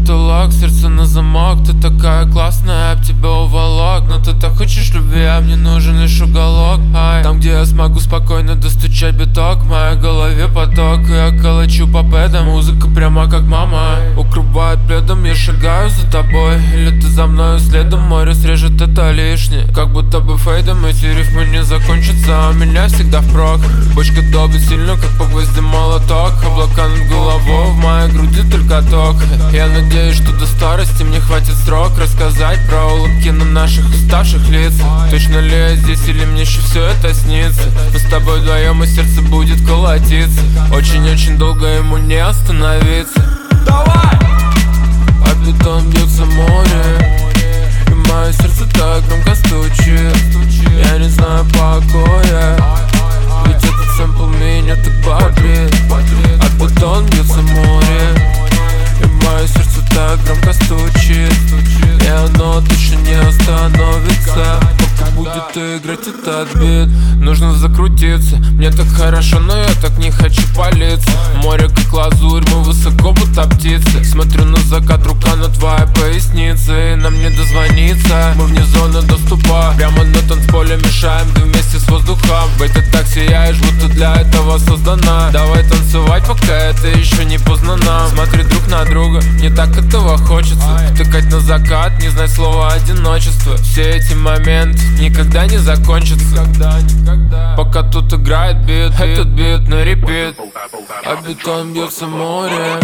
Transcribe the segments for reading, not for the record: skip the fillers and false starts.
потолок, сердце на замок. Ты такая классная, об тебя уволок. Но ты так хочешь любви, а мне нужен лишь уголок. Там, где я смогу спокойно достучать биток. В моей голове поток, и я калачу по пэдам. Музыка прямо как мама укрывает пледом, я шагаю за тобой. Или ты за мною следом, море срежет это лишнее. Как будто бы фейдом, эти рифмы не закончатся, а меня всегда впрок. Бочка долбит сильно, как по гвозди молоток. Облака над головой, в моей груди только ток. Я надеюсь, что до старости мне хватит срок рассказать про улыбки на наших уставших лицах. Точно ли я здесь или мне еще все это снится? Мы с тобой вдвоем, и сердце будет колотиться. Очень-очень долго ему не остановиться. Давай! А бетон бьется море, и мое сердце так громко стучит. Я не знаю покоя, ведь этот сэмпл меня так бодрит. А бетон бьется море, и мое сердце так громко стучит. И оно точно не остановится, пока будет играть этот бит. Нужно закрутиться, мне так хорошо, но я так не хочу палиться. Море как лазурь, мы высоко будто птицы. Смотрю на закат, рука на твоей пояснице, и нам не дозвониться. Мы вне зоны доступа, прямо на танцполе мешаем, ты вместе с воздухом. Бэй, ты так сияешь, будто для этого создана. Давай танцевать, пока это еще не поздно нам. Смотри друг на друга, мне так этого хочется. Втыкать на закат, не знать слова одиночество. Все эти моменты никогда не закончатся. Пока тут играет бит, этот бит на репит. А бетон бьется в море,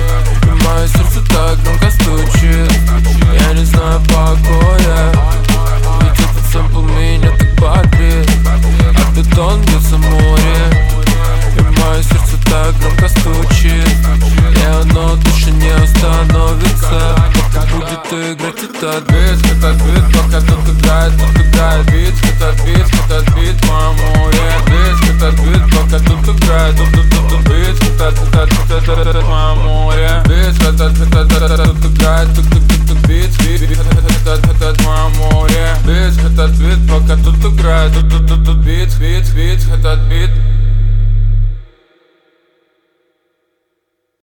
и мое сердце так громко стучит. Я не знаю покоя, ведь этот сэмпл меня так бодрит. А бетон бьется в море, и мое сердце так громко стучит. И оно точно не остановится, пока будет играть этот бит. Пока тут играет бит. Этот бит по море. Этот бит, пока тут играет бит. Этот по море. Этот играет бит. Этот по море. Этот бит, пока тут играет бит. Этот бит.